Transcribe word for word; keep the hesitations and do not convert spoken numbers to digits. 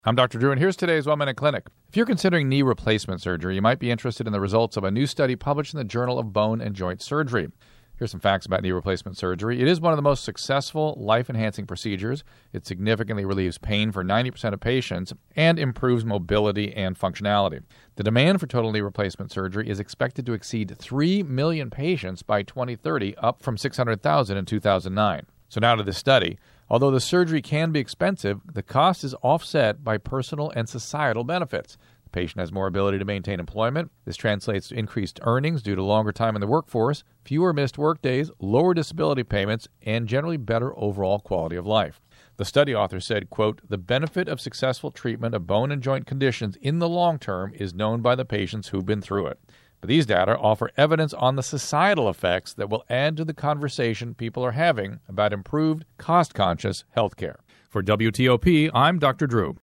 I'm Doctor Drew, and here's today's One Minute Clinic. If you're considering knee replacement surgery, you might be interested in the results of a new study published in the Journal of Bone and Joint Surgery. Here's some facts about knee replacement surgery. It is one of the most successful life-enhancing procedures. It significantly relieves pain for ninety percent of patients and improves mobility and functionality. The demand for total knee replacement surgery is expected to exceed three million patients by twenty thirty, up from six hundred thousand in two thousand nine. So now to this study. Although the surgery can be expensive, the cost is offset by personal and societal benefits. The patient has more ability to maintain employment. This translates to increased earnings due to longer time in the workforce, fewer missed workdays, lower disability payments, and generally better overall quality of life. The study author said, quote, "The benefit of successful treatment of bone and joint conditions in the long term is known by the patients who've been through it. But these data offer evidence on the societal effects that will add to the conversation people are having about improved, cost-conscious healthcare." For W T O P, I'm Doctor Drew.